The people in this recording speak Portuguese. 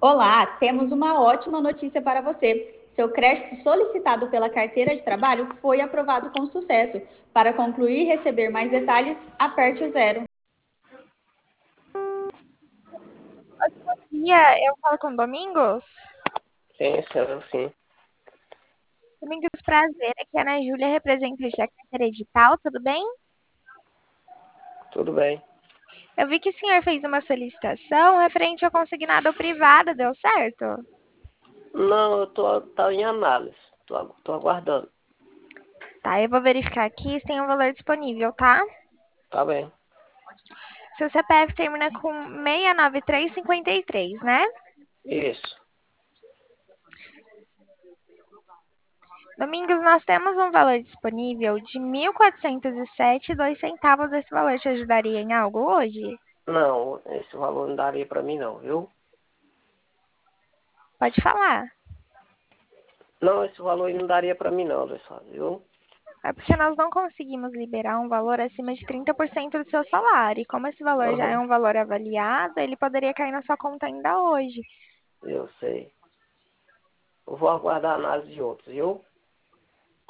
Olá, temos uma ótima notícia para você. Seu crédito solicitado pela carteira de trabalho foi aprovado com sucesso. Para concluir e receber mais detalhes, aperte o zero. Dia, eu falo com Domingos. Sim, sim, sim. Domingos, prazer. Aqui é a Ana Júlia, representante da carteira edital, tudo bem? Tudo bem. Eu vi que o senhor fez uma solicitação referente ao consignado privado, deu certo? Não, tá em análise. Tô aguardando. Tá, eu vou verificar aqui se tem um valor disponível, tá? Tá bem. Seu CPF termina com 69353, né? Isso. Domingos, nós temos um valor disponível de 1.407,02. Esse valor te ajudaria em algo hoje? Não, esse valor não daria pra mim não, viu? Pode falar. Não, esse valor aí não daria pra mim não, pessoal, viu? É porque nós não conseguimos liberar um valor acima de 30% do seu salário. E como esse valor já é Aham, um valor avaliado, ele poderia cair na sua conta ainda hoje. eu sei. Eu vou aguardar a análise de outros, viu?